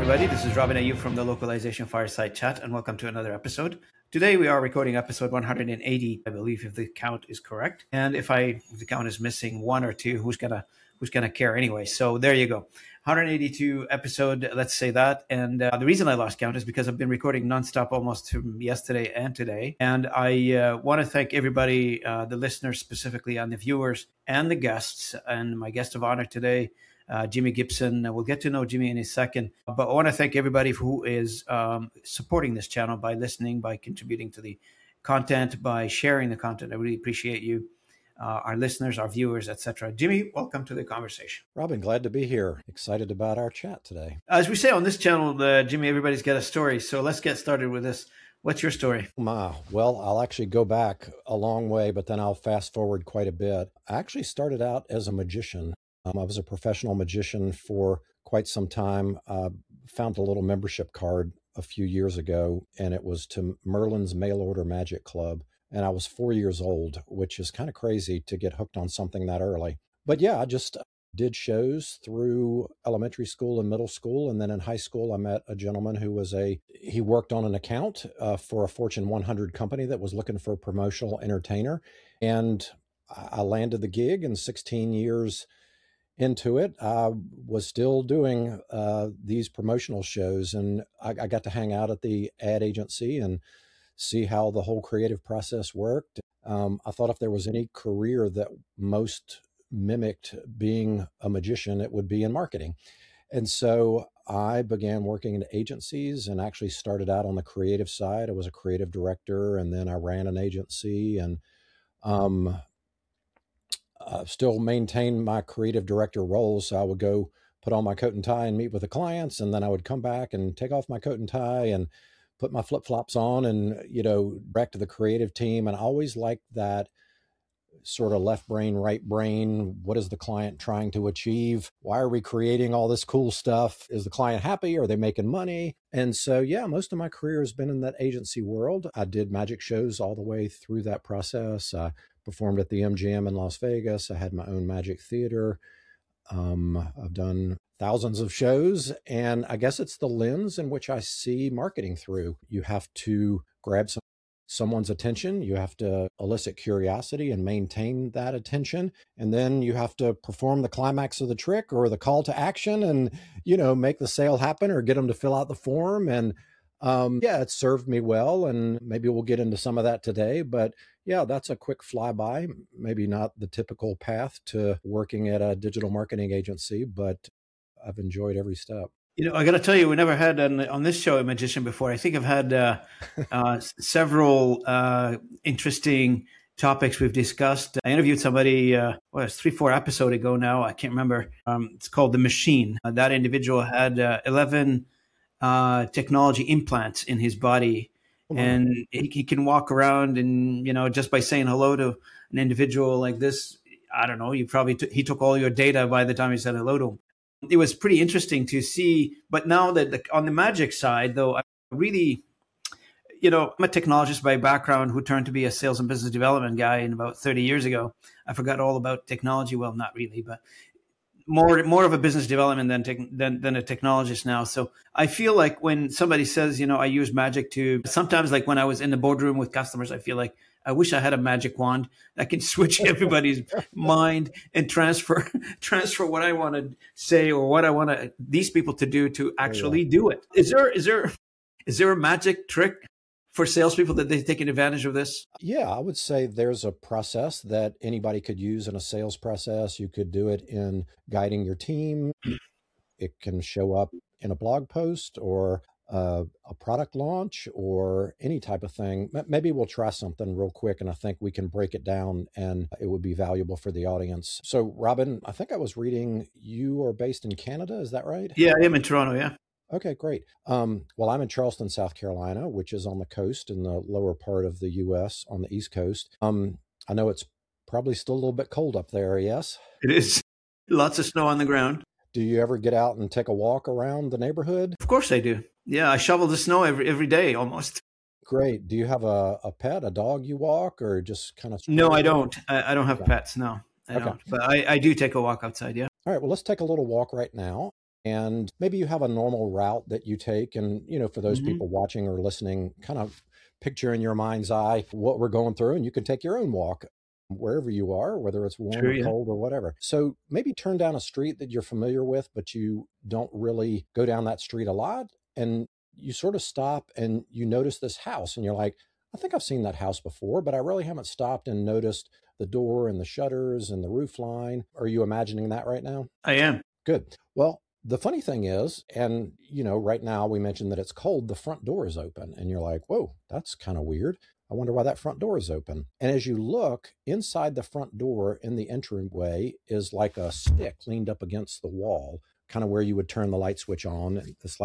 everybody. This is Robin Ayub from the Localization Fireside Chat, and welcome to another episode. Today we are recording episode 180, I believe, if the count is correct. And if the count is missing one or two, who's gonna care anyway? So there you go, 182 episode. Let's say that. And the reason I lost count is because I've been recording nonstop almost from yesterday and today. And I want to thank everybody, the listeners specifically, and the viewers and the guests. And my guest of honor today, Jimmy Gibson. We'll get to know Jimmy in a second, but I want to thank everybody who is supporting this channel by listening, by contributing to the content, by sharing the content. I really appreciate you, our listeners, our viewers, etc. Jimmy, welcome to the conversation. Robin, glad to be here. Excited about our chat today. As we say on this channel, Jimmy, everybody's got a story. So let's get started with this. What's your story? Well, I'll actually go back a long way, but then I'll fast forward quite a bit. I actually started out as a magician. I was a professional magician for quite some time. Found a little membership card a few years ago, and it was to Merlin's Mail Order Magic Club. And I was 4 years old, which is kind of crazy to get hooked on something that early. But yeah, I just did shows through elementary school and middle school. And then in high school, I met a gentleman who he worked on an account for a Fortune 100 company that was looking for a promotional entertainer. And I landed the gig, and 16 years into it, I was still doing these promotional shows, and I got to hang out at the ad agency and see how the whole creative process worked. I thought if there was any career that most mimicked being a magician, it would be in marketing. And so I began working in agencies and actually started out on the creative side. I was a creative director, and then I ran an agency, and still maintain my creative director role. So I would go put on my coat and tie and meet with the clients. And then I would come back and take off my coat and tie and put my flip-flops on and, back to the creative team. And I always liked that sort of left brain, right brain. What is the client trying to achieve? Why are we creating all this cool stuff? Is the client happy? Are they making money? And so, yeah, most of my career has been in that agency world. I did magic shows all the way through that process. I performed at the MGM in Las Vegas. I had my own magic theater. I've done thousands of shows, and I guess it's the lens in which I see marketing through. You have to grab someone's attention. You have to elicit curiosity and maintain that attention. And then you have to perform the climax of the trick or the call to action and, make the sale happen or get them to fill out the form. And yeah, it served me well. And maybe we'll get into some of that today. But yeah, that's a quick flyby. Maybe not the typical path to working at a digital marketing agency, but I've enjoyed every step. I got to tell you, we never had on this show a magician before. I think I've had several interesting topics we've discussed. I interviewed somebody, it was 3-4 episodes ago now. I can't remember. It's called The Machine. That individual had 11 technology implants in his body. And he can walk around and, just by saying hello to an individual like this, I don't know, he took all your data by the time he said hello to him. It was pretty interesting to see. But now that on the magic side, though, I really, I'm a technologist by background who turned to be a sales and business development guy in about 30 years ago. I forgot all about technology. Well, not really, but more of a business development than a technologist now. So I feel like when somebody says, I use magic to, sometimes like when I was in the boardroom with customers, I feel like I wish I had a magic wand that can switch everybody's mind and transfer what I want to say or what I want these people to do to actually do it. Is there a magic trick for salespeople that they're taking advantage of this? Yeah, I would say there's a process that anybody could use in a sales process. You could do it in guiding your team. It can show up in a blog post or a product launch or any type of thing. Maybe we'll try something real quick, and I think we can break it down and it would be valuable for the audience. So, Robin, I think I was reading you are based in Canada. Is that right? Yeah, I am in Toronto, yeah. Okay, great. Well, I'm in Charleston, South Carolina, which is on the coast in the lower part of the U.S. on the East Coast. I know it's probably still a little bit cold up there, yes? It is. Lots of snow on the ground. Do you ever get out and take a walk around the neighborhood? Of course I do. Yeah, I shovel the snow every day almost. Great. Do you have a pet, a dog you walk, or just kind of? No, I don't. I don't have pets, no. I don't. But I do take a walk outside, yeah. All right, well, let's take a little walk right now. And maybe you have a normal route that you take. And, for those Hmm. people watching or listening, kind of picture in your mind's eye what we're going through, and you can take your own walk wherever you are, whether it's warm True, or yeah. cold or whatever. So maybe turn down a street that you're familiar with, but you don't really go down that street a lot. And you sort of stop and you notice this house and you're like, I think I've seen that house before, but I really haven't stopped and noticed the door and the shutters and the roof line. Are you imagining that right now? I am. Good. Well, the funny thing is, and right now we mentioned that it's cold, the front door is open, and you're like, whoa, that's kind of weird. I wonder why that front door is open. And as you look inside the front door in the entryway is like a stick leaned up against the wall, kind of where you would turn the light switch on. And it's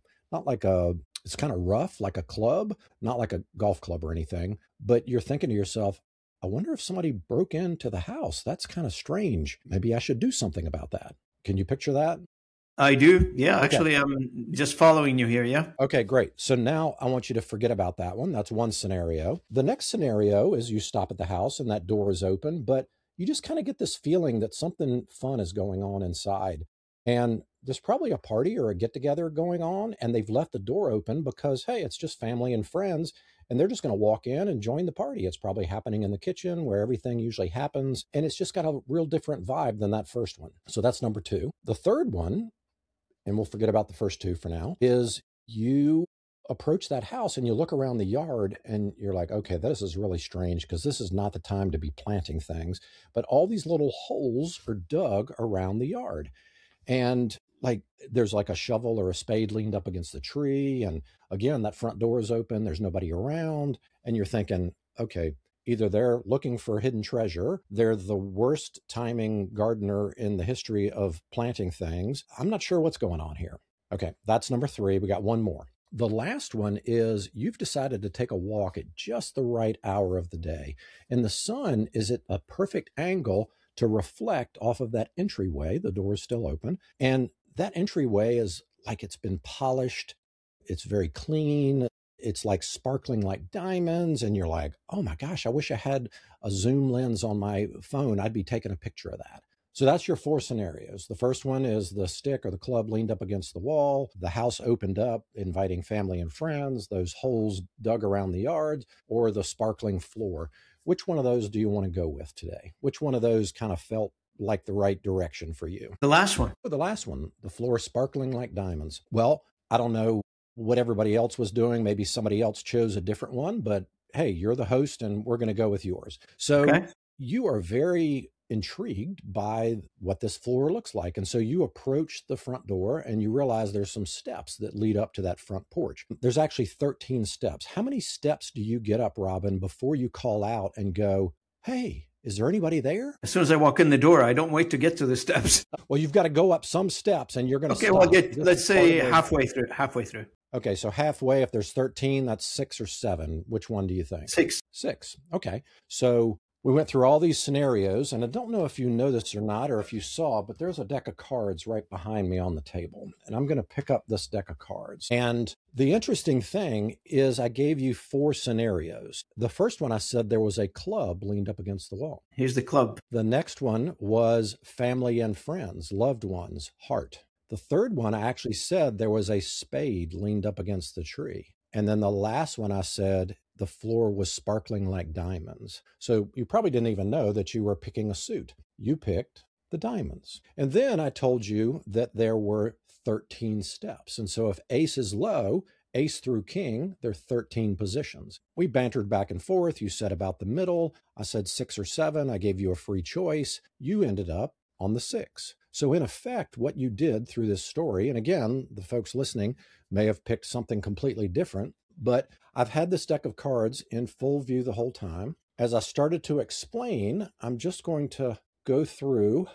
it's kind of rough, like a club, not like a golf club or anything. But you're thinking to yourself, I wonder if somebody broke into the house. That's kind of strange. Maybe I should do something about that. Can you picture that? I do. Yeah, Okay. actually, I'm just following you here. Yeah. Okay, great. So now I want you to forget about that one. That's one scenario. The next scenario is you stop at the house and that door is open, but you just kind of get this feeling that something fun is going on inside. And there's probably a party or a get together going on, and they've left the door open because, hey, it's just family and friends, and they're just going to walk in and join the party. It's probably happening in the kitchen where everything usually happens, and it's just got a real different vibe than that first one. So that's number two. The third one, and we'll forget about the first two for now, is you approach that house and you look around the yard and you're like, okay, this is really strange because this is not the time to be planting things. But all these little holes are dug around the yard. And like there's like a shovel or a spade leaned up against the tree. And again, that front door is open. There's nobody around. And you're thinking, okay, either they're looking for hidden treasure, they're the worst timing gardener in the history of planting things. I'm not sure what's going on here. Okay, that's number three. We got one more. The last one is you've decided to take a walk at just the right hour of the day, and the sun is at a perfect angle to reflect off of that entryway. The door is still open, and that entryway is like it's been polished. It's very clean. It's like sparkling like diamonds. And you're like, oh my gosh, I wish I had a zoom lens on my phone. I'd be taking a picture of that. So that's your four scenarios. The first one is the stick or the club leaned up against the wall, the house opened up, inviting family and friends, those holes dug around the yard, or the sparkling floor. Which one of those do you want to go with today? Which one of those kind of felt like the right direction for you? The last one. The last one, the floor sparkling like diamonds. Well, I don't know what everybody else was doing. Maybe somebody else chose a different one, but hey, you're the host and we're going to go with yours. So Okay. you are very intrigued by what this floor looks like. And so you approach the front door and you realize there's some steps that lead up to that front porch. There's actually 13 steps. How many steps do you get up, Robin, before you call out and go, hey, is there anybody there? As soon as I walk in the door, I don't wait to get to the steps. Well, you've got to go up some steps and you're going to Okay, stop. well, let's say halfway through. Halfway through. Okay, so halfway, if there's 13, that's 6 or 7. Which one do you think? 6. 6. Okay. So we went through all these scenarios, and I don't know if you know this or not, or if you saw, but there's a deck of cards right behind me on the table. And I'm going to pick up this deck of cards. And the interesting thing is I gave you 4 scenarios. The first one, I said there was a club leaned up against the wall. Here's the club. The next one was family and friends, loved ones, heart. The third one, I actually said there was a spade leaned up against the tree. And then the last one, I said the floor was sparkling like diamonds. So you probably didn't even know that you were picking a suit. You picked the diamonds. And then I told you that there were 13 steps. And so if ace is low, ace through king, there are 13 positions. We bantered back and forth. You said about the middle. I said 6 or 7. I gave you a free choice. You ended up on the 6. So in effect, what you did through this story, and again, the folks listening may have picked something completely different, but I've had this deck of cards in full view the whole time. As I started to explain, I'm just going to go through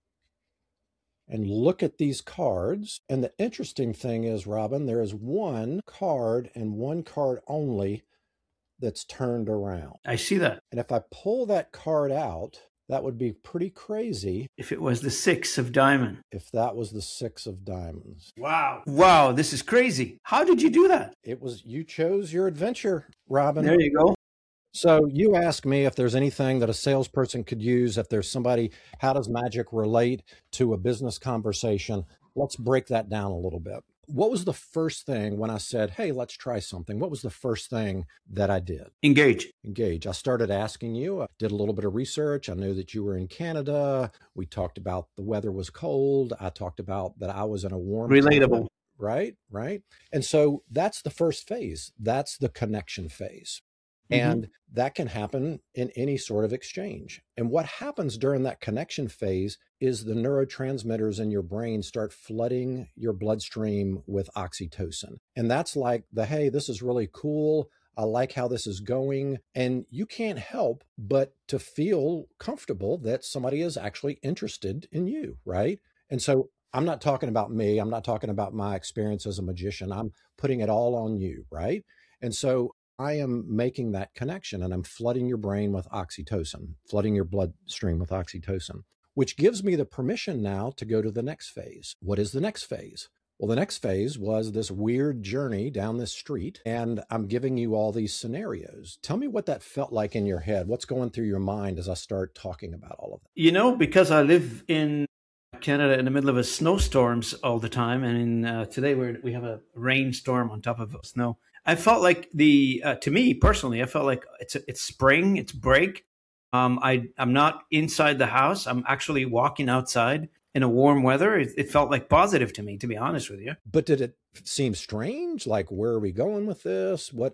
and look at these cards. And the interesting thing is, Robin, there is one card and one card only that's turned around. I see that. And if I pull that card out, that would be pretty crazy. If it was the 6 of diamond. If that was the 6 of diamonds. Wow. Wow, this is crazy. How did you do that? It was, you chose your adventure, Robin. There you go. So you ask me if there's anything that a salesperson could use, if there's somebody, how does magic relate to a business conversation? let's break that down a little bit. What was the first thing when I said, hey, let's try something? What was the first thing that I did? Engage. I started asking you, I did a little bit of research. I knew that you were in Canada. We talked about the weather was cold. I talked about that I was in a warm Relatable. climate. Right. And so that's the first phase. That's the connection phase. And that can happen in any sort of exchange. And what happens during that connection phase is the neurotransmitters in your brain start flooding your bloodstream with oxytocin. And that's like hey, this is really cool. I like how this is going. And you can't help but to feel comfortable that somebody is actually interested in you, right? And so I'm not talking about me. I'm not talking about my experience as a magician. I'm putting it all on you, right? And so I am making that connection, and I'm flooding your brain with oxytocin, flooding your bloodstream with oxytocin, which gives me the permission now to go to the next phase. What is the next phase? Well, the next phase was this weird journey down this street, and I'm giving you all these scenarios. Tell me what that felt like in your head. What's going through your mind as I start talking about all of that? Because I live in Canada in the middle of a snowstorms all the time, and today we have a rainstorm on top of snow. I felt like to me personally, I felt like it's spring, it's break. I'm not inside the house. I'm actually walking outside in a warm weather. It felt like positive to me, to be honest with you. But did it seem strange? Like, where are we going with this? What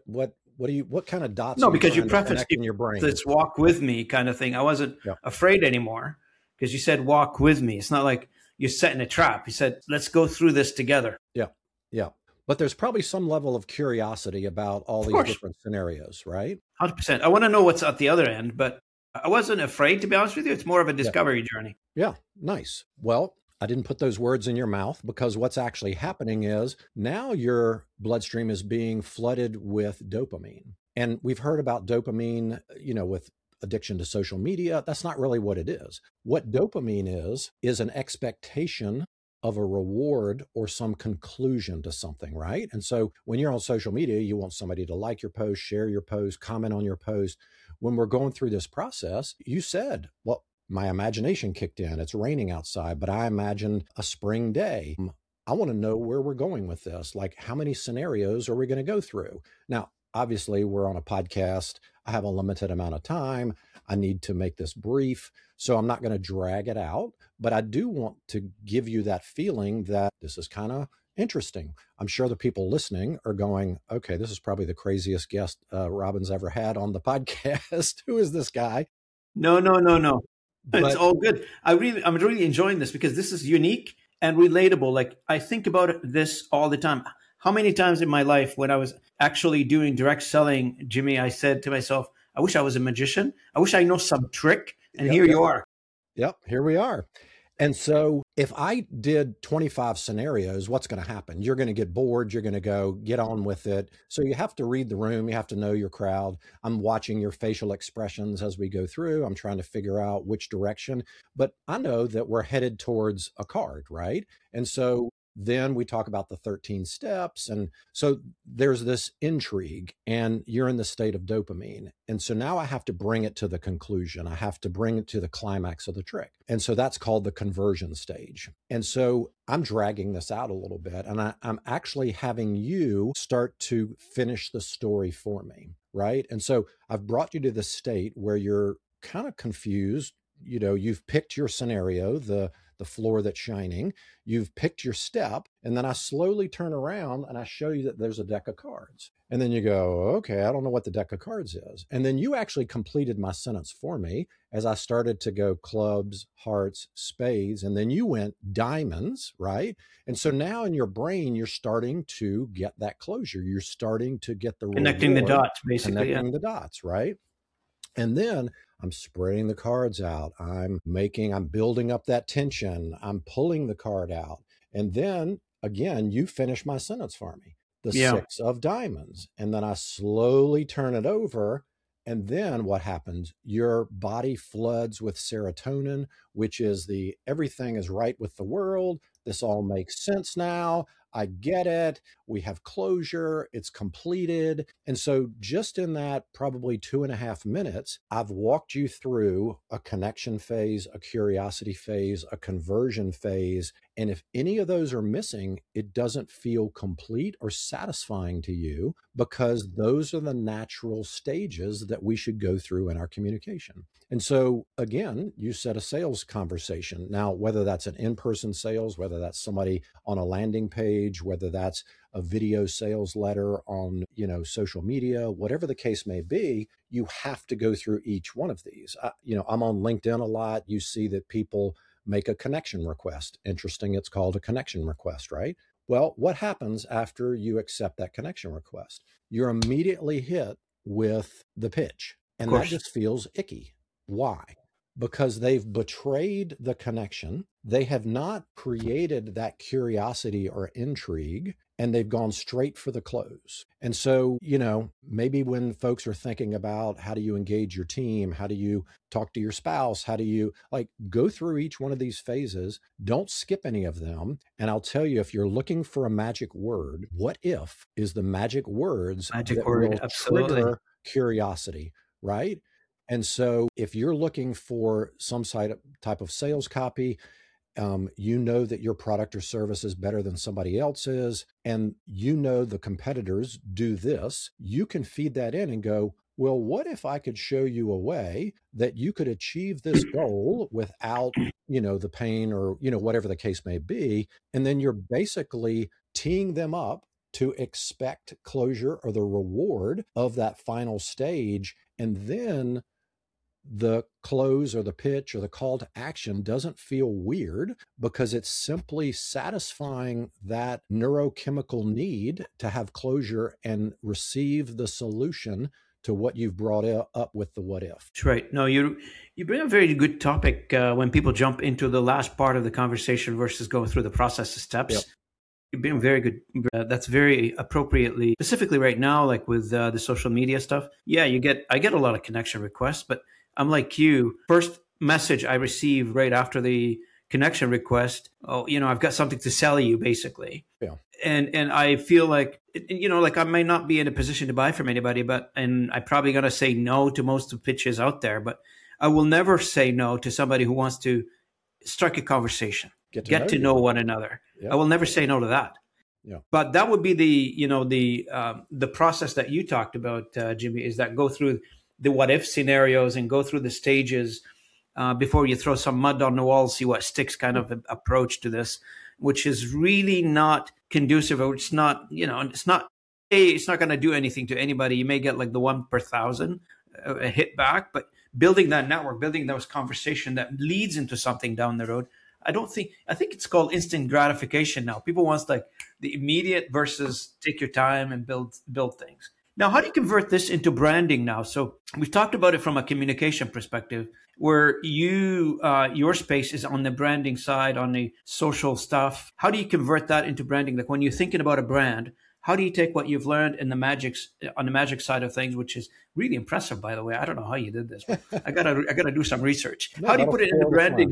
kind of dots? No, because you prefaced in your brain this walk with me kind of thing. I wasn't afraid anymore because you said walk with me. It's not like you're setting a trap. You said, let's go through this together. Yeah. But there's probably some level of curiosity about all these different scenarios, right? 100%. I want to know what's at the other end, but I wasn't afraid, to be honest with you. It's more of a discovery journey. Yeah, nice. Well, I didn't put those words in your mouth, because what's actually happening is now your bloodstream is being flooded with dopamine. And we've heard about dopamine, with addiction to social media. That's not really what it is. What dopamine is an expectation of a reward or some conclusion to something, right? And so when you're on social media, you want somebody to like your post, share your post, comment on your post. When we're going through this process, you said, well, my imagination kicked in. It's raining outside, but I imagined a spring day. I want to know where we're going with this. Like, how many scenarios are we going to go through? Now, obviously, we're on a podcast. I have a limited amount of time. I need to make this brief, so I'm not going to drag it out. But I do want to give you that feeling that this is kind of interesting. I'm sure the people listening are going, okay, this is probably the craziest guest Robin's ever had on the podcast. Who is this guy? No. It's all good. I'm really enjoying this because this is unique and relatable. Like, I think about this all the time. How many times in my life when I was actually doing direct selling, Jimmy, I said to myself, I wish I was a magician. I wish I know some trick. And here you are. Yep, here we are. And so if I did 25 scenarios, what's going to happen? You're going to get bored. You're going to go get on with it. So you have to read the room. You have to know your crowd. I'm watching your facial expressions as we go through. I'm trying to figure out which direction. But I know that we're headed towards a card, right? And so then we talk about the 13 steps. And so there's this intrigue, and you're in the state of dopamine. And so now I have to bring it to the conclusion. I have to bring it to the climax of the trick. And so that's called the conversion stage. And so I'm dragging this out a little bit, and I'm actually having you start to finish the story for me, right? And so I've brought you to the state where you're kind of confused. You've picked your scenario, the floor that's shining, you've picked your step, and then I slowly turn around and I show you that there's a deck of cards. And then you go, okay, I don't know what the deck of cards is. And then you actually completed my sentence for me as I started to go clubs, hearts, spades, and then you went diamonds, right? And so now in your brain, you're starting to get that closure. You're starting to get the connecting the dots, basically. Connecting the dots, right? And then I'm spreading the cards out. I'm building up that tension. I'm pulling the card out. And then again, you finish my sentence for me, the 6 of diamonds. And then I slowly turn it over. And then what happens? Your body floods with serotonin, which is everything is right with the world. This all makes sense now. I get it. we have closure, it's completed. And so just in that probably 2.5 minutes, I've walked you through a connection phase, a curiosity phase, a conversion phase. And if any of those are missing, it doesn't feel complete or satisfying to you, because those are the natural stages that we should go through in our communication. And so again, you said a sales conversation. Now, whether that's an in-person sales, whether that's somebody on a landing page, whether that's a video sales letter on, social media, whatever the case may be, you have to go through each one of these. I'm on LinkedIn a lot. You see that people make a connection request. Interesting, it's called a connection request, right? Well, what happens after you accept that connection request? You're immediately hit with the pitch, and that just feels icky. Why? Because they've betrayed the connection. They have not created that curiosity or intrigue, and they've gone straight for the close. And so, maybe when folks are thinking about how do you engage your team, how do you talk to your spouse, how do you go through each one of these phases, don't skip any of them. And I'll tell you, if you're looking for a magic word, what if is the magic words that will trigger curiosity, right? And so if you're looking for some type of sales copy, that your product or service is better than somebody else's, and the competitors do this, you can feed that in and go, well, what if I could show you a way that you could achieve this goal without, the pain or, whatever the case may be. And then you're basically teeing them up to expect closure or the reward of that final stage. And then the close or the pitch or the call to action doesn't feel weird, because it's simply satisfying that neurochemical need to have closure and receive the solution to what you've brought up with the what if. That's right. No, you bring a very good topic when people jump into the last part of the conversation versus going through the process of steps. Yep. You've been very good. That's very appropriately, specifically right now, like with the social media stuff. Yeah, I get a lot of connection requests, but I'm like you. First message I receive right after the connection request, I've got something to sell you, basically. Yeah. And I feel like, I might not be in a position to buy from anybody, and I'm probably going to say no to most of the pitches out there, but I will never say no to somebody who wants to strike a conversation, get to know one another. Yep. I will never say no to that. Yeah. But that would be the process that you talked about, Jimmy, is that go through the what if scenarios and go through the stages before you throw some mud on the wall, see what sticks kind of approach to this, which is really not conducive, or it's not going to do anything to anybody. You may get like the 1 per 1,000 a hit back, but building that network, building those conversation that leads into something down the road. I think it's called instant gratification now. People want like the immediate versus take your time and build things. Now, how do you convert this into branding now? So we've talked about it from a communication perspective, where your space is on the branding side, on the social stuff. How do you convert that into branding? Like when you're thinking about a brand, how do you take what you've learned on the magic side of things, which is really impressive, by the way? I don't know how you did this, but I gotta do some research. How do you put it into branding?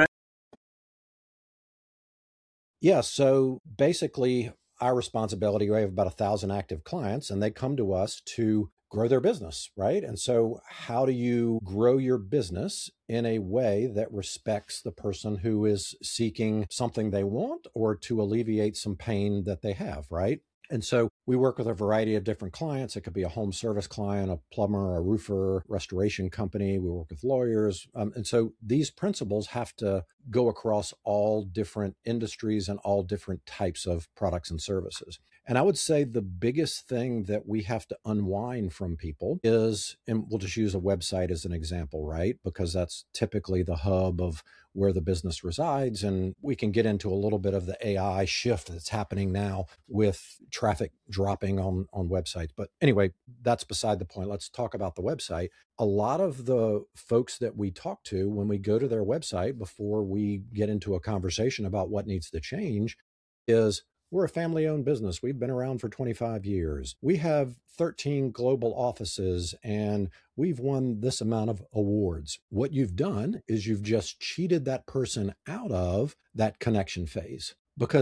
Yeah. So basically, our responsibility, we have about 1,000 active clients, and they come to us to grow their business, right? And so how do you grow your business in a way that respects the person who is seeking something they want or to alleviate some pain that they have, right? And so we work with a variety of different clients. It could be a home service client, a plumber, a roofer, restoration company. We work with lawyers. And so these principles have to go across all different industries and all different types of products and services. And I would say the biggest thing that we have to unwind from people is, and we'll just use a website as an example, right? Because that's typically the hub of where the business resides. And we can get into a little bit of the AI shift that's happening now with traffic dropping on websites. But anyway, that's beside the point. Let's talk about the website. A lot of the folks that we talk to when we go to their website before we get into a conversation about what needs to change is, we're a family-owned business. We've been around for 25 years. We have 13 global offices, and we've won this amount of awards. What you've done is you've just cheated that person out of that connection phase, because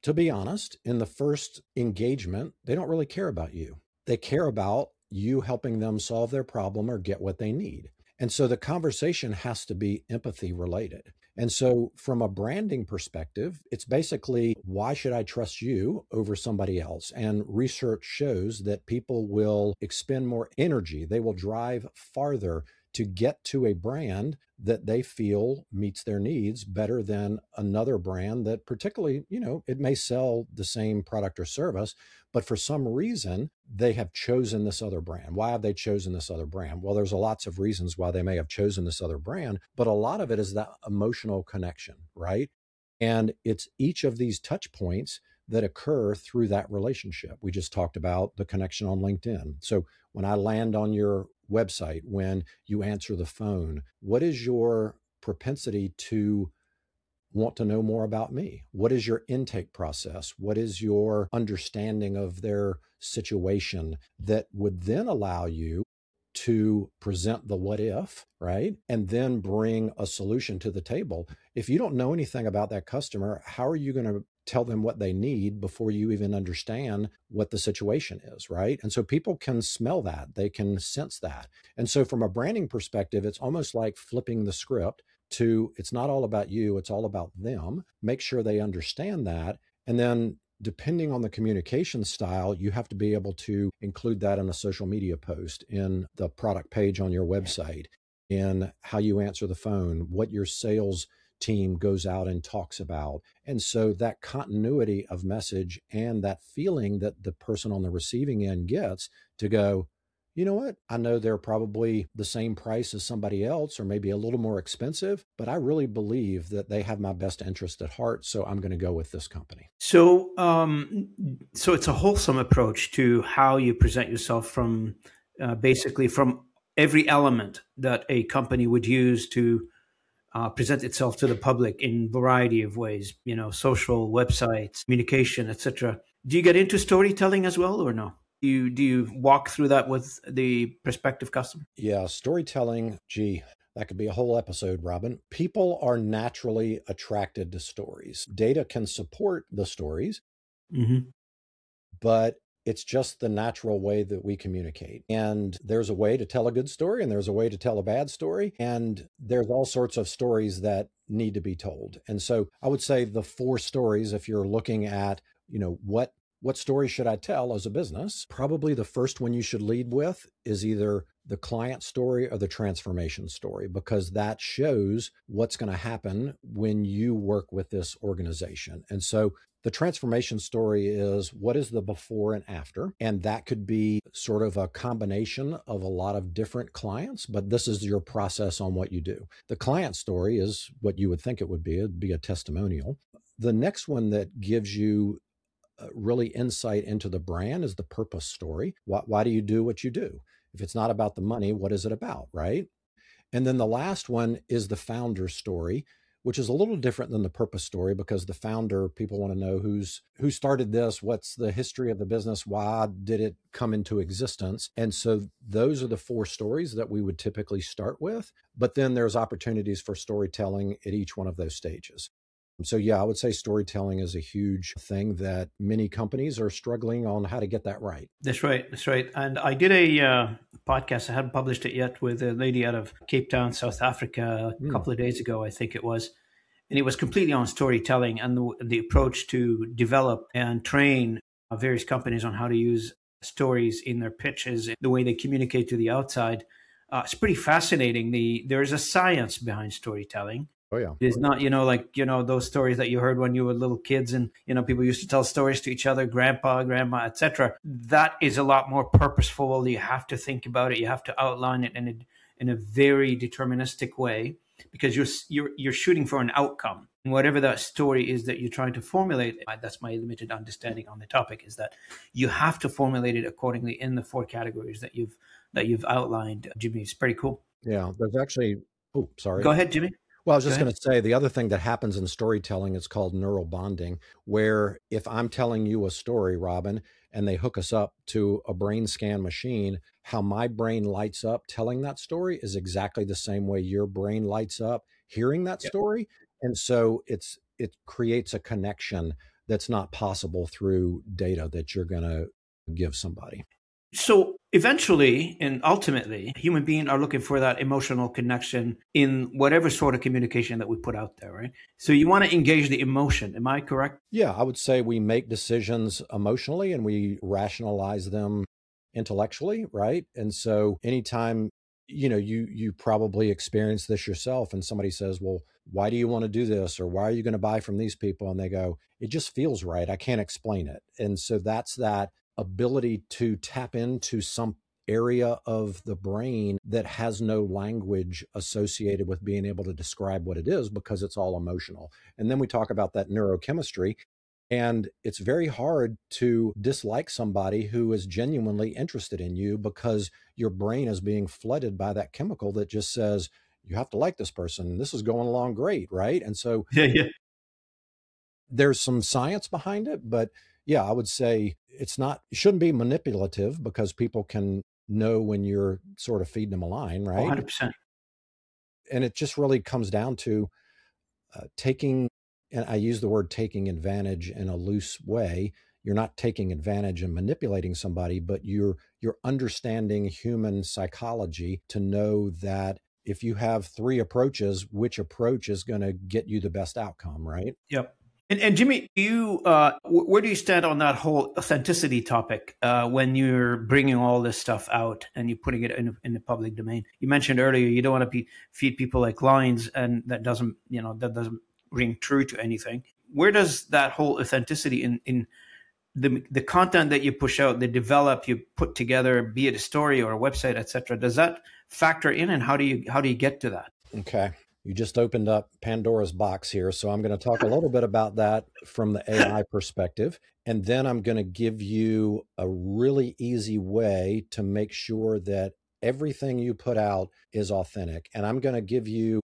to be honest, in the first engagement, they don't really care about you. They care about you helping them solve their problem or get what they need. And so the conversation has to be empathy related. And so from a branding perspective, it's basically, why should I trust you over somebody else? And research shows that people will expend more energy. They will drive farther to get to a brand that they feel meets their needs better than another brand that, particularly, it may sell the same product or service, but for some reason they have chosen this other brand. Why have they chosen this other brand? Well, there's lots of reasons why they may have chosen this other brand, but a lot of it is that emotional connection, right? And it's each of these touch points that occur through that relationship. We just talked about the connection on LinkedIn. So when I land on your website, when you answer the phone, what is your propensity to want to know more about me? What is your intake process? What is your understanding of their situation that would then allow you to present the what if, right? And then bring a solution to the table. If you don't know anything about that customer, how are you going to tell them what they need before you even understand what the situation is, right? And so people can smell that, they can sense that. And so from a branding perspective, it's almost like flipping the script to, it's not all about you, it's all about them. Make sure they understand that. And then depending on the communication style, you have to be able to include that in a social media post, in the product page on your website, in how you answer the phone, what your sales team goes out and talks about. And so that continuity of message and that feeling that the person on the receiving end gets to go, you know what? I know they're probably the same price as somebody else, or maybe a little more expensive, but I really believe that they have my best interest at heart. So I'm going to go with this company. So, so it's a wholesome approach to how you present yourself from basically from every element that a company would use to present itself to the public in a variety of ways, social, websites, communication, etc. Do you get into storytelling as well, or no? Do you walk through that with the prospective customer? Yeah, storytelling, that could be a whole episode, Robin. People are naturally attracted to stories. Data can support the stories, but it's just the natural way that we communicate. And there's a way to tell a good story and there's a way to tell a bad story. And there's all sorts of stories that need to be told. And so I would say the 4 stories, if you're looking at, what story should I tell as a business? Probably the first one you should lead with is either the client story or the transformation story, because that shows what's going to happen when you work with this organization. And so the transformation story is, what is the before and after? And that could be sort of a combination of a lot of different clients, but this is your process on what you do. The client story is what you would think it would be. It'd be a testimonial. The next one that gives you really insight into the brand is the purpose story. Why do you do what you do? If it's not about the money, what is it about, right? And then the last one is the founder story, which is a little different than the purpose story, because the founder, people want to know who started this, what's the history of the business, why did it come into existence? And so those are the 4 stories that we would typically start with. But then there's opportunities for storytelling at each one of those stages. So yeah, I would say storytelling is a huge thing that many companies are struggling on how to get that right. That's right. That's right. And I did a podcast, I hadn't published it yet, with a lady out of Cape Town, South Africa, a couple of days ago, I think it was. And it was completely on storytelling and the approach to develop and train various companies on how to use stories in their pitches, the way they communicate to the outside. It's pretty fascinating. There is a science behind storytelling. Oh, yeah. It's not, those stories that you heard when you were little kids and, people used to tell stories to each other, grandpa, grandma, etc. That is a lot more purposeful. You have to think about it. You have to outline it in a very deterministic way, because you're shooting for an outcome. And whatever that story is that you're trying to formulate, that's my limited understanding on the topic, is that you have to formulate it accordingly in the 4 categories that you've outlined, Jimmy. It's pretty cool. Yeah, there's actually, sorry. Go ahead, Jimmy. Well, I was just going to say, the other thing that happens in storytelling is called neural bonding, where if I'm telling you a story, Robin, and they hook us up to a brain scan machine, how my brain lights up telling that story is exactly the same way your brain lights up hearing that story. And so it creates a connection that's not possible through data that you're going to give somebody. So eventually and ultimately, human beings are looking for that emotional connection in whatever sort of communication that we put out there, right? So you want to engage the emotion. Am I correct? Yeah, I would say we make decisions emotionally and we rationalize them intellectually, right? And so anytime, you probably experience this yourself and somebody says, well, why do you want to do this? Or why are you going to buy from these people? And they go, it just feels right. I can't explain it. And so that's that ability to tap into some area of the brain that has no language associated with being able to describe what it is because it's all emotional. And then we talk about that neurochemistry. And it's very hard to dislike somebody who is genuinely interested in you because your brain is being flooded by that chemical that just says, you have to like this person. This is going along great, right? And so Yeah. there's some science behind it, but yeah, I would say it shouldn't be manipulative because people can know when you're sort of feeding them a line, right? 100%. And it just really comes down to taking, and I use the word taking advantage in a loose way. You're not taking advantage and manipulating somebody, but you're understanding human psychology to know that if you have three approaches, which approach is going to get you the best outcome, right? Yep. And Jimmy, where do you stand on that whole authenticity topic when you're bringing all this stuff out and you're putting it in the public domain? You mentioned earlier you don't want to feed people like lines, and that doesn't ring true to anything. Where does that whole authenticity in the content that you push out, the develop, you put together, be it a story or a website, etc., does that factor in, and how do you get to that? Okay. You just opened up Pandora's box here. So I'm going to talk a little bit about that from the AI perspective. And then I'm going to give you a really easy way to make sure that everything you put out is authentic. And I'm going to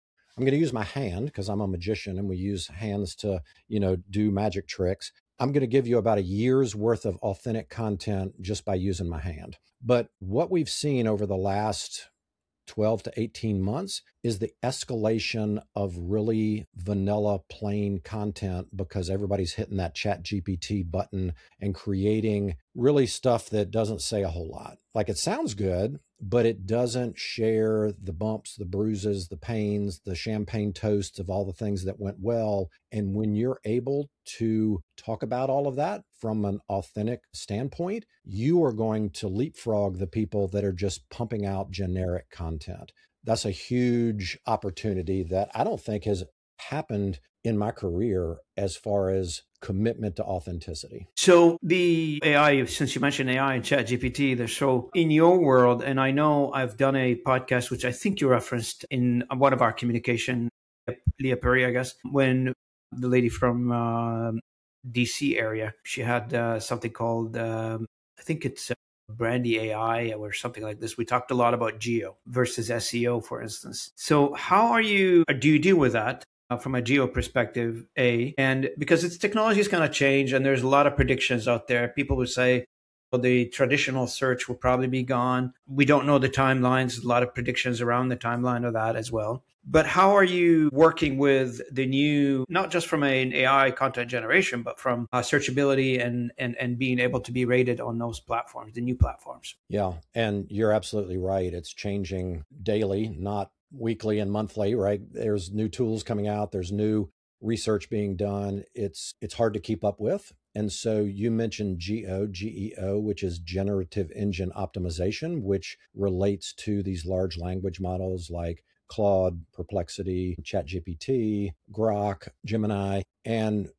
use my hand because I'm a magician and we use hands to, do magic tricks. I'm going to give you about a year's worth of authentic content just by using my hand. But what we've seen over the last 12 to 18 months is the escalation of really vanilla plain content because everybody's hitting that ChatGPT button and creating really stuff that doesn't say a whole lot. Like it sounds good, but it doesn't share the bumps, the bruises, the pains, the champagne toasts of all the things that went well. And when you're able to talk about all of that from an authentic standpoint, you are going to leapfrog the people that are just pumping out generic content. That's a huge opportunity that I don't think has happened in my career as far as commitment to authenticity. So the AI, since you mentioned AI and ChatGPT, they're so in your world, and I know I've done a podcast, which I think you referenced in one of our communication, Leah Perry, I guess, when the lady from DC area, she had something called, I think it's Brandy AI or something like this. We talked a lot about geo versus SEO, for instance. So how do you deal with that? From a geo perspective, and because its technology is going to change and there's a lot of predictions out there. People would say, well, the traditional search will probably be gone. We don't know the timelines. A lot of predictions around the timeline of that as well. But how are you working with the new, not just from an AI content generation, but from searchability and being able to be rated on those platforms, the new platforms? Yeah, and you're absolutely right. It's changing daily, not weekly and monthly, right? There's new tools coming out. There's new research being done. It's hard to keep up with. And so you mentioned GEO, which is generative engine optimization, which relates to these large language models like Claude, Perplexity, ChatGPT, Grok, Gemini, and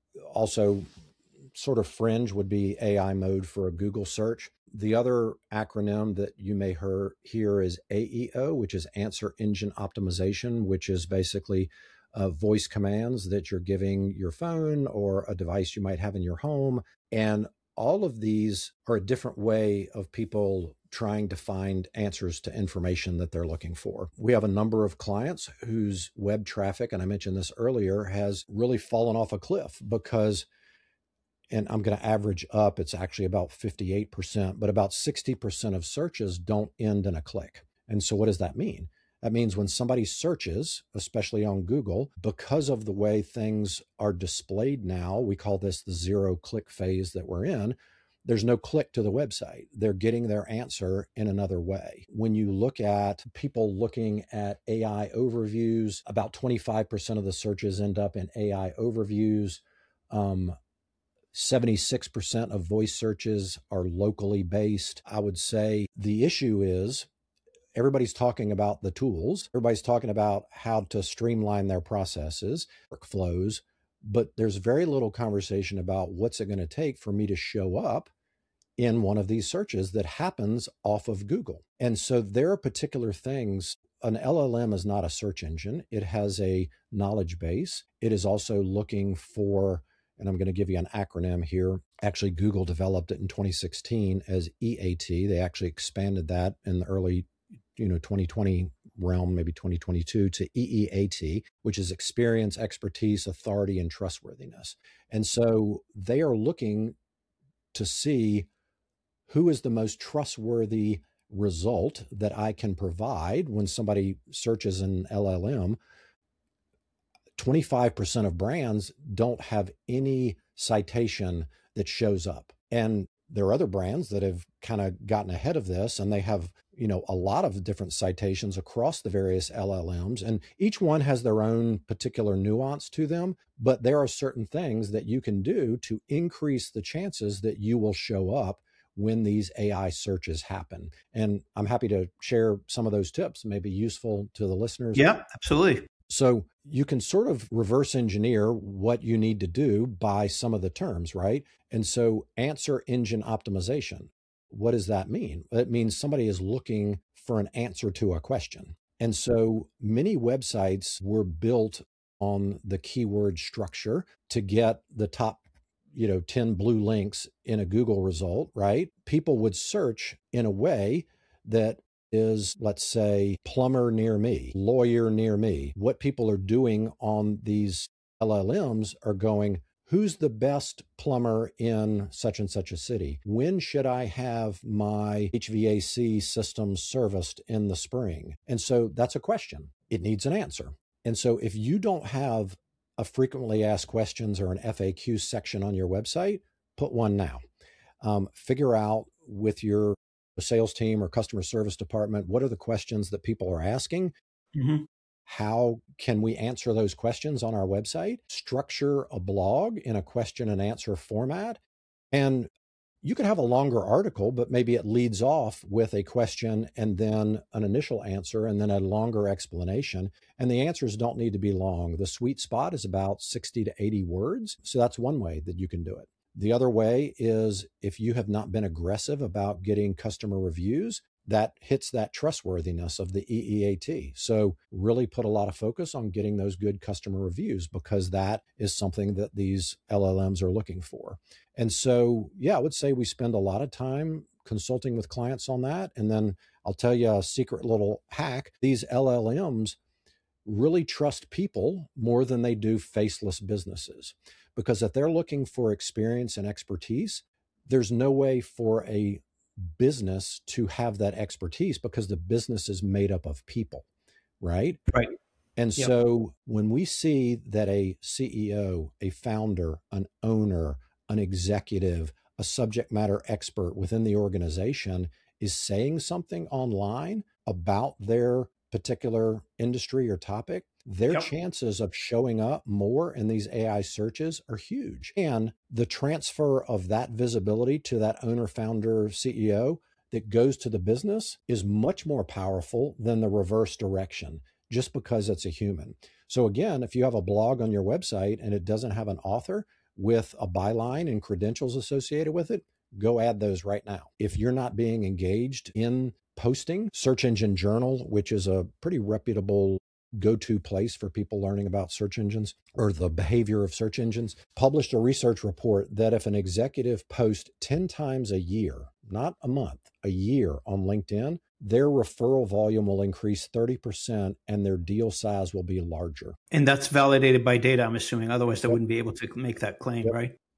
also sort of fringe would be AI mode for a Google search. The other acronym that you may hear is AEO, which is Answer Engine Optimization, which is basically voice commands that you're giving your phone or a device you might have in your home. And all of these are a different way of people trying to find answers to information that they're looking for. We have a number of clients whose web traffic, and I mentioned this earlier, has really fallen off a cliff because, and I'm going to average up, it's actually about 58%, but about 60% of searches don't end in a click. And so what does that mean? That means when somebody searches, especially on Google, because of the way things are displayed now, we call this the zero click phase that we're in. There's no click to the website. They're getting their answer in another way. When you look at people looking at AI overviews, about 25% of the searches end up in AI overviews. 76% of voice searches are locally based. I would say the issue is everybody's talking about the tools. Everybody's talking about how to streamline their processes, workflows, but there's very little conversation about what's it going to take for me to show up in one of these searches that happens off of Google. And so there are particular things. An LLM is not a search engine. It has a knowledge base. It is also looking for, and I'm going to give you an acronym here. Actually, Google developed it in 2016 as EAT. They actually expanded that in the early 2020 realm, maybe 2022, to EEAT, which is experience, expertise, authority, and trustworthiness. And so they are looking to see who is the most trustworthy result that I can provide when somebody searches an LLM. 25% of brands don't have any citation that shows up. And there are other brands that have kind of gotten ahead of this, and they have, a lot of different citations across the various LLMs, and each one has their own particular nuance to them. But there are certain things that you can do to increase the chances that you will show up when these AI searches happen. And I'm happy to share some of those tips, maybe useful to the listeners. Yeah, absolutely. So you can sort of reverse engineer what you need to do by some of the terms, right? And so answer engine optimization, what does that mean? It means somebody is looking for an answer to a question. And so many websites were built on the keyword structure to get the top 10 blue links in a Google result, right? People would search in a way that is, let's say, plumber near me, lawyer near me. What people are doing on these LLMs are going, who's the best plumber in such and such a city? When should I have my HVAC system serviced in the spring? And so that's a question. It needs an answer. And so if you don't have a frequently asked questions or an FAQ section on your website, put one now. Figure out with your sales team or customer service department, what are the questions that people are asking? Mm-hmm. How can we answer those questions on our website? Structure a blog in a question and answer format. And you could have a longer article, but maybe it leads off with a question and then an initial answer and then a longer explanation. And the answers don't need to be long. The sweet spot is about 60 to 80 words. So that's one way that you can do it. The other way is if you have not been aggressive about getting customer reviews, that hits that trustworthiness of the EEAT. So really put a lot of focus on getting those good customer reviews, because that is something that these LLMs are looking for. And so, I would say we spend a lot of time consulting with clients on that. And then I'll tell you a secret little hack. These LLMs really trust people more than they do faceless businesses, because if they're looking for experience and expertise, there's no way for a business to have that expertise, because the business is made up of people, right? Right. And so when we see that a CEO, a founder, an owner, an executive, a subject matter expert within the organization is saying something online about their particular industry or topic, their chances of showing up more in these AI searches are huge. And the transfer of that visibility to that owner, founder, CEO that goes to the business is much more powerful than the reverse direction, just because it's a human. So again, if you have a blog on your website and it doesn't have an author with a byline and credentials associated with it, go add those right now. If you're not being engaged in posting, Search Engine Journal, which is a pretty reputable go-to place for people learning about search engines or the behavior of search engines, published a research report that if an executive posts 10 times a year, not a month, a year on LinkedIn, their referral volume will increase 30% and their deal size will be larger. And that's validated by data, I'm assuming. Otherwise, they wouldn't be able to make that claim, right? Yep.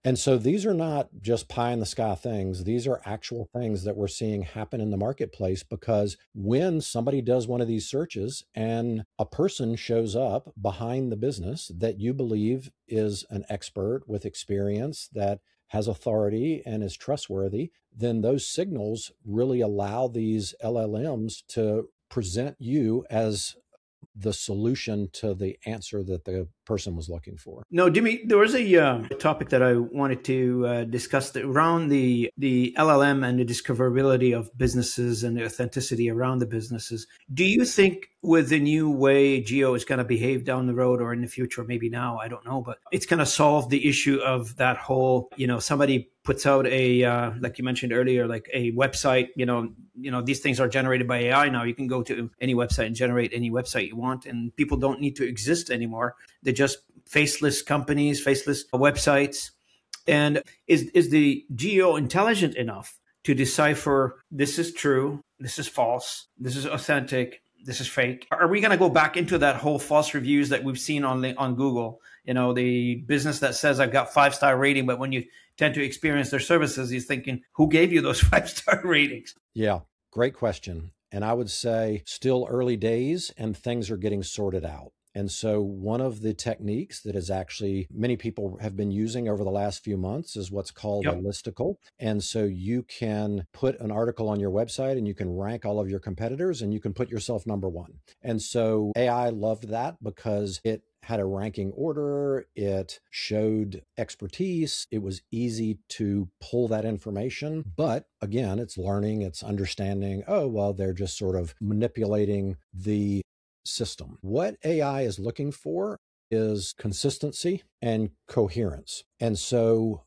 And so these are not just pie in the sky things. These are actual things that we're seeing happen in the marketplace, because when somebody does one of these searches and a person shows up behind the business that you believe is an expert with experience, that has authority and is trustworthy, then those signals really allow these LLMs to present you as the solution to the answer that the person was looking for. No, Jimmy, there was a topic that I wanted to discuss around the LLM and the discoverability of businesses and the authenticity around the businesses. Do you think with the new way Geo is going to behave down the road or in the future, maybe now, I don't know, but it's going to solve the issue of that whole, somebody puts out like you mentioned earlier, like a website, these things are generated by AI now. You can go to any website and generate any website you want, and people don't need to exist anymore. They're just faceless companies, faceless websites. And is the Geo intelligent enough to decipher this is true, this is false, this is authentic, this is fake? Are we going to go back into that whole false reviews that we've seen on Google? The business that says I've got 5-star rating, but when you tend to experience their services, he's thinking, who gave you those 5-star ratings? Yeah, great question. And I would say still early days and things are getting sorted out. And so one of the techniques that is actually many people have been using over the last few months is what's called a listicle. And so you can put an article on your website and you can rank all of your competitors and you can put yourself number one. And so AI loved that because it had a ranking order, it showed expertise, it was easy to pull that information. But again, it's learning, it's understanding, oh, well, they're just sort of manipulating the system. What AI is looking for is consistency and coherence. And so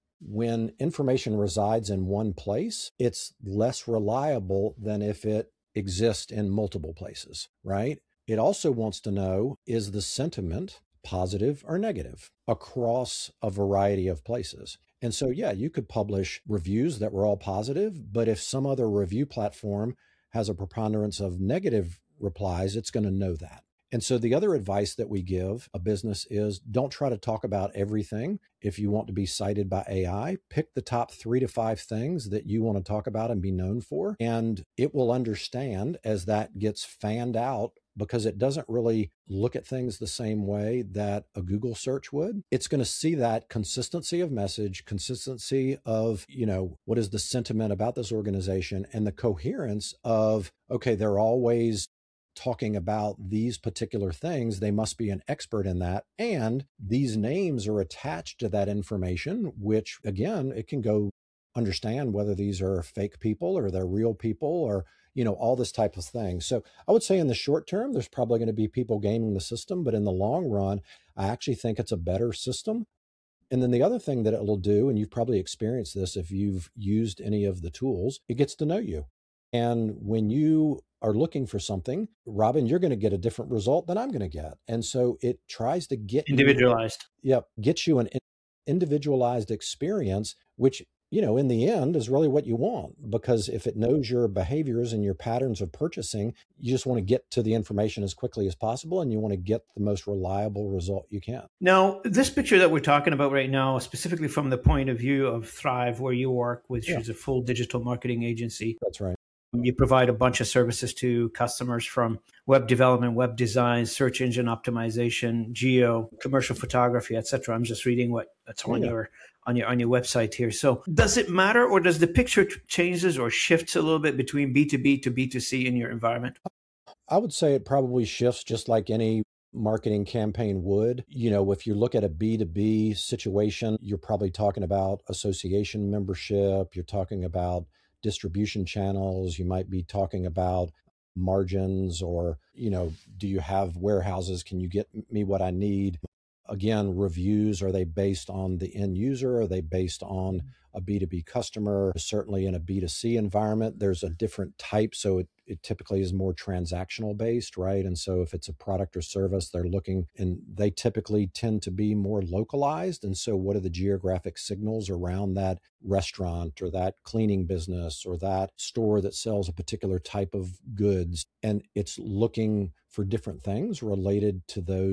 when information resides in one place, it's less reliable than if it exists in multiple places, right? It also wants to know, is the sentiment positive or negative across a variety of places? And so, yeah, you could publish reviews that were all positive, but if some other review platform has a preponderance of negative replies, it's going to know that. And so the other advice that we give a business is don't try to talk about everything. If you want to be cited by AI, pick the top 3 to 5 things that you want to talk about and be known for. And it will understand as that gets fanned out, because it doesn't really look at things the same way that a Google search would. It's going to see that consistency of message, consistency of, what is the sentiment about this organization, and the coherence of, okay, they're always talking about these particular things. They must be an expert in that. And these names are attached to that information, which again, it can go understand whether these are fake people or they're real people or, all this type of thing. So I would say in the short term, there's probably going to be people gaming the system, but in the long run, I actually think it's a better system. And then the other thing that it will do, and you've probably experienced this if you've used any of the tools, it gets to know you. And when you are looking for something, Robin, you're going to get a different result than I'm going to get. And so it tries to get individualized. Get you an individualized experience, which, in the end is really what you want, because if it knows your behaviors and your patterns of purchasing, you just want to get to the information as quickly as possible and you want to get the most reliable result you can. Now, this picture that we're talking about right now, specifically from the point of view of Thrive, where you work, which is a full digital marketing agency. That's right. You provide a bunch of services to customers, from web development, web design, search engine optimization, geo, commercial photography, etc. I'm just reading what's on your website here. So does it matter, or does the picture changes or shifts a little bit between B2B to B2C in your environment? I would say it probably shifts just like any marketing campaign would. If you look at a B2B situation, you're probably talking about association membership, you're talking about distribution channels, you might be talking about margins, or, do you have warehouses? Can you get me what I need? Again, reviews, are they based on the end user? Are they based on a B2B customer? Certainly in a B2C environment, there's a different type. So it typically is more transactional based, right? And so if it's a product or service, they're looking, and they typically tend to be more localized. And so what are the geographic signals around that restaurant or that cleaning business or that store that sells a particular type of goods? And it's looking for different things related to those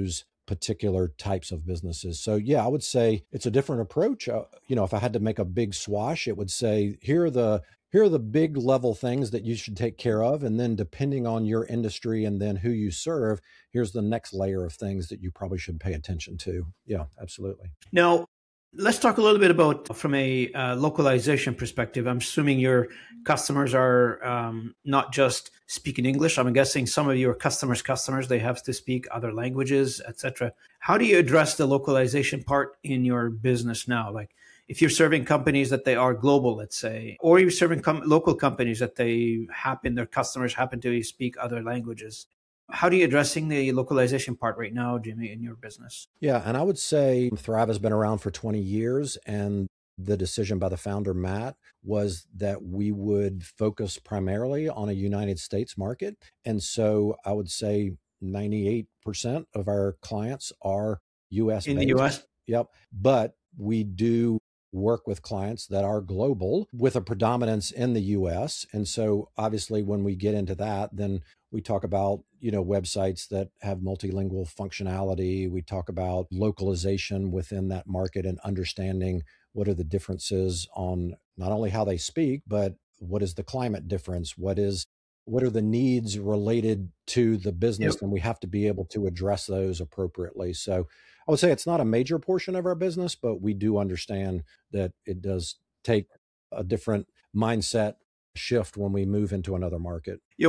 particular types of businesses. So yeah, I would say it's a different approach. If I had to make a big swash, it would say, here are the big level things that you should take care of. And then depending on your industry and then who you serve, here's the next layer of things that you probably should pay attention to. Yeah, absolutely. Now, let's talk a little bit about from a localization perspective. I'm assuming your customers are not just speaking English. I'm guessing some of your customers, they have to speak other languages, etc. How do you address the localization part in your business now? Like if you're serving companies that they are global, let's say, or you're serving local companies that their customers happen to speak other languages. How are you addressing the localization part right now, Jimmy, in your business? Yeah, and I would say Thrive has been around for 20 years, and the decision by the founder, Matt, was that we would focus primarily on a United States market. And so I would say 98% of our clients are US In the based. US? Yep. But we do work with clients that are global with a predominance in the US. And so obviously when we get into that, then we talk about, websites that have multilingual functionality. We talk about localization within that market and understanding what are the differences on not only how they speak, but what is the climate difference? What are the needs related to the business? Yep. And we have to be able to address those appropriately. So I would say it's not a major portion of our business, but we do understand that it does take a different mindset shift when we move into another market. Yeah,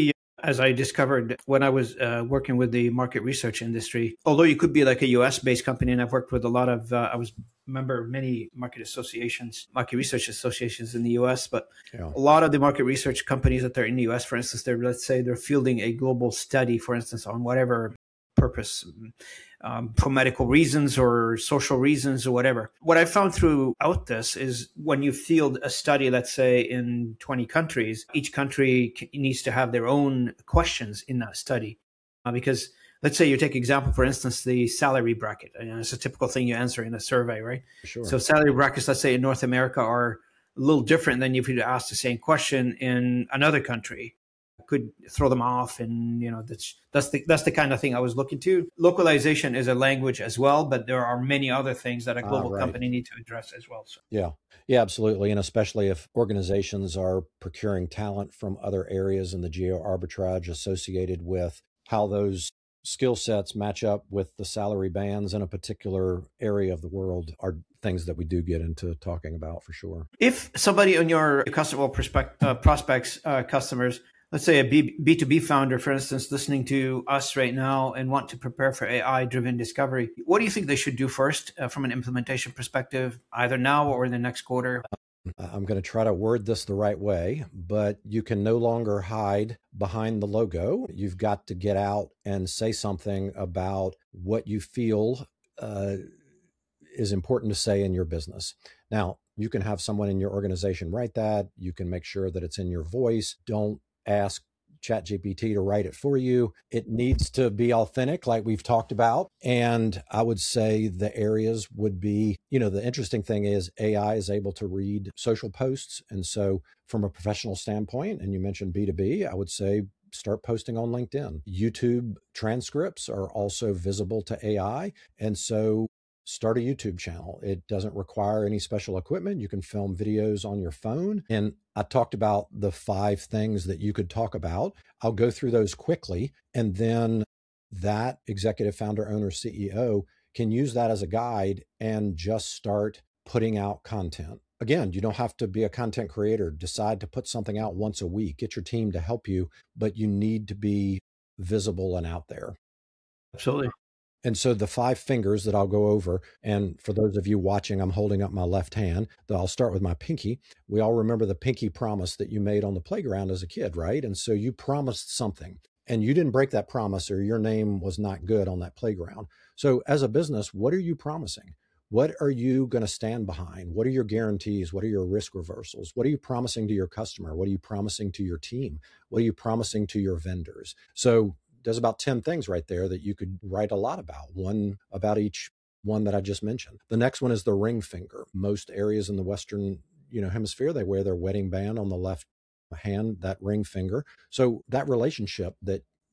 as I discovered when I was working with the market research industry, although you could be like a US based company, and I've worked with a lot of, member of many market research associations in the US, but a lot of the market research companies that they're in the US, for instance, let's say they're fielding a global study, for instance, on whatever purpose, for medical reasons or social reasons or whatever. What I found throughout this is when you field a study, let's say in 20 countries, each country needs to have their own questions in that study. Because let's say you take example, for instance, the salary bracket. It's a typical thing you answer in a survey, right? Sure. So salary brackets, let's say in North America, are a little different than if you ask the same question in another country. Could throw them off, and that's the kind of thing I was looking to. Localization is a language as well, but there are many other things that a global company need to address as well. So. Yeah, absolutely, and especially if organizations are procuring talent from other areas and the geo arbitrage associated with how those skill sets match up with the salary bands in a particular area of the world are things that we do get into talking about for sure. If somebody on your customer prospects, customers, let's say a B2B founder, for instance, listening to us right now and want to prepare for AI-driven discovery, what do you think they should do first from an implementation perspective, either now or in the next quarter? I'm going to try to word this the right way, but you can no longer hide behind the logo. You've got to get out and say something about what you feel is important to say in your business. Now, you can have someone in your organization write that. You can make sure that it's in your voice. Don't ask ChatGPT to write it for you. It needs to be authentic, like we've talked about. And I would say the areas would be, the interesting thing is AI is able to read social posts. And so from a professional standpoint, and you mentioned B2B, I would say start posting on LinkedIn. YouTube transcripts are also visible to AI. And so start a YouTube channel. It doesn't require any special equipment. You can film videos on your phone. And I talked about the 5 things that you could talk about. I'll go through those quickly. And then that executive, founder, owner, CEO can use that as a guide and just start putting out content. Again, you don't have to be a content creator. Decide to put something out once a week. Get your team to help you, but you need to be visible and out there. Absolutely. And so the 5 fingers that I'll go over, and for those of you watching, I'm holding up my left hand. I'll start with my pinky. We all remember the pinky promise that you made on the playground as a kid, right? And so you promised something and you didn't break that promise, or your name was not good on that playground. So as a business, what are you promising? What are you going to stand behind? What are your guarantees? What are your risk reversals? What are you promising to your customer? What are you promising to your team? What are you promising to your vendors? So there's about 10 things right there that you could write a lot about, one about each one that I just mentioned. The next one is the ring finger. Most areas in the Western hemisphere, they wear their wedding band on the left hand, that ring finger. So that relationship that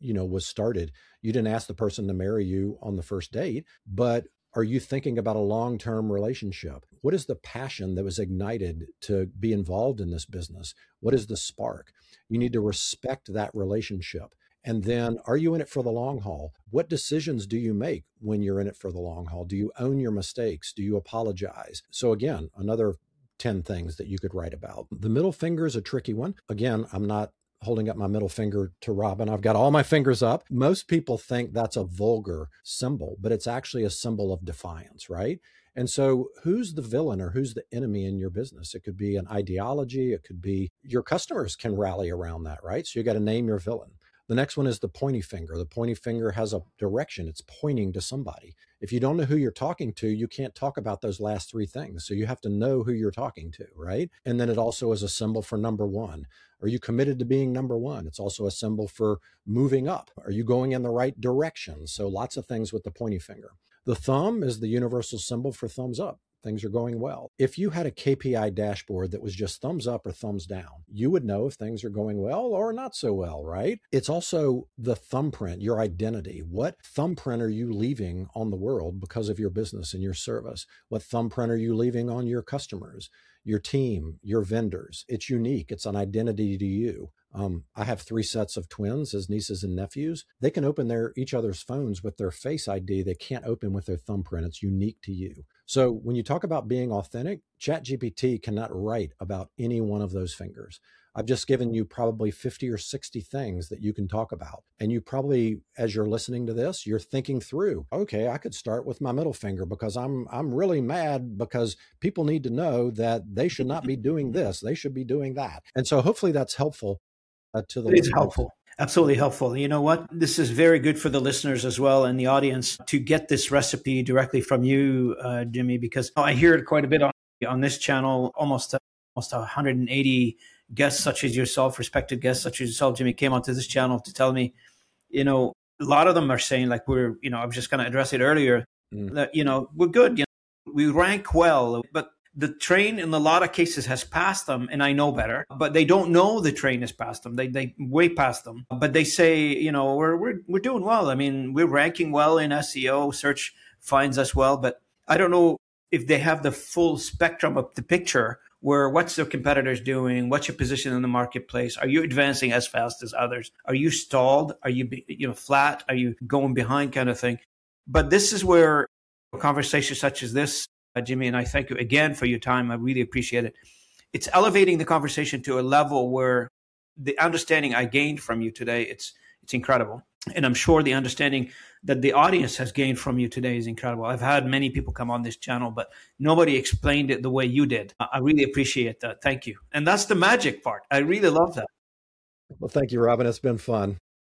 was started. You didn't ask the person to marry you on the first date, but are you thinking about a long-term relationship? What is the passion that was ignited to be involved in this business? What is the spark? You need to respect that relationship. And then, are you in it for the long haul? What decisions do you make when you're in it for the long haul? Do you own your mistakes? Do you apologize? So again, another 10 things that you could write about. The middle finger is a tricky one. Again, I'm not holding up my middle finger to Robin. I've got all my fingers up. Most people think that's a vulgar symbol, but it's actually a symbol of defiance, right? And so who's the villain or who's the enemy in your business? It could be an ideology. It could be your customers can rally around that, right? So you got to name your villain. The next one is the pointy finger. The pointy finger has a direction. It's pointing to somebody. If you don't know who you're talking to, you can't talk about those last three things. So you have to know who you're talking to, right? And then it also is a symbol for number one. Are you committed to being number one? It's also a symbol for moving up. Are you going in the right direction? So lots of things with the pointy finger. The thumb is the universal symbol for thumbs up. Things are going well. If you had a KPI dashboard that was just thumbs up or thumbs down, you would know if things are going well or not so well, right? It's also the thumbprint, your identity. What thumbprint are you leaving on the world because of your business and your service? What thumbprint are you leaving on your customers, your team, your vendors? It's unique. It's an identity to you. I have 3 sets of twins as nieces and nephews. They can open each other's phones with their Face ID. They can't open with their thumbprint. It's unique to you. So when you talk about being authentic, ChatGPT cannot write about any one of those fingers. I've just given you probably 50 or 60 things that you can talk about. And you probably, as you're listening to this, you're thinking through, okay, I could start with my middle finger because I'm really mad because people need to know that they should not be doing this. They should be doing that. And so hopefully that's helpful to the listeners. It's helpful. Absolutely helpful. You know what? This is very good for the listeners as well and the audience to get this recipe directly from you, Jimmy, because I hear it quite a bit on this channel. Almost 180 guests such as yourself, respected guests such as yourself, Jimmy, came onto this channel to tell me, a lot of them are saying like I was just going to address it earlier, that, we're good. We rank well, but the train in a lot of cases has passed them, and I know better, but they don't know the train has passed them. They way past them, but they say, we're doing well. I mean, we're ranking well in SEO. Search finds us well, but I don't know if they have the full spectrum of the picture where what's their competitors doing? What's your position in the marketplace? Are you advancing as fast as others? Are you stalled? Are you flat? Are you going behind kind of thing? But this is where a conversation such as this, Jimmy, and I thank you again for your time. I really appreciate it. It's elevating the conversation to a level where the understanding I gained from you today, it's incredible. And I'm sure the understanding that the audience has gained from you today is incredible. I've had many people come on this channel, but nobody explained it the way you did. I really appreciate that. Thank you. And that's the magic part. I really love that. Well, thank you, Robin. It's been fun.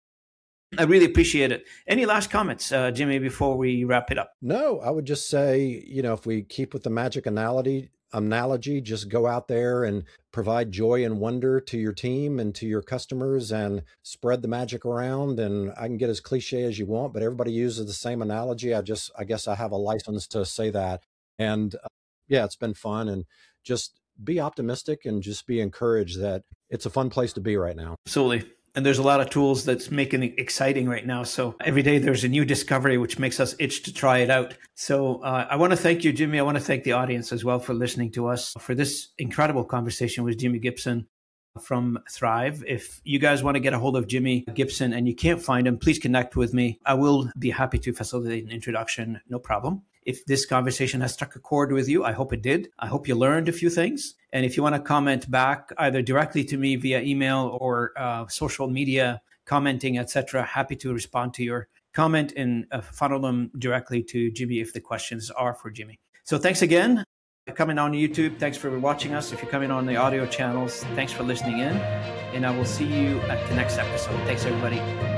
I really appreciate it. Any last comments, Jimmy, before we wrap it up? No, I would just say, if we keep with the magic analogy, just go out there and provide joy and wonder to your team and to your customers and spread the magic around. And I can get as cliche as you want, but everybody uses the same analogy. I guess I have a license to say that. And it's been fun, and just be optimistic and just be encouraged that it's a fun place to be right now. Absolutely. And there's a lot of tools that's making it exciting right now. So every day there's a new discovery, which makes us itch to try it out. So I want to thank you, Jimmy. I want to thank the audience as well for listening to us for this incredible conversation with Jimmy Gibson from Thrive. If you guys want to get a hold of Jimmy Gibson and you can't find him, please connect with me. I will be happy to facilitate an introduction. No problem. If this conversation has struck a chord with you, I hope it did. I hope you learned a few things. And if you want to comment back either directly to me via email or social media, commenting, etc., happy to respond to your comment and funnel them directly to Jimmy if the questions are for Jimmy. So thanks again for coming on YouTube. Thanks for watching us. If you're coming on the audio channels, thanks for listening in. And I will see you at the next episode. Thanks, everybody.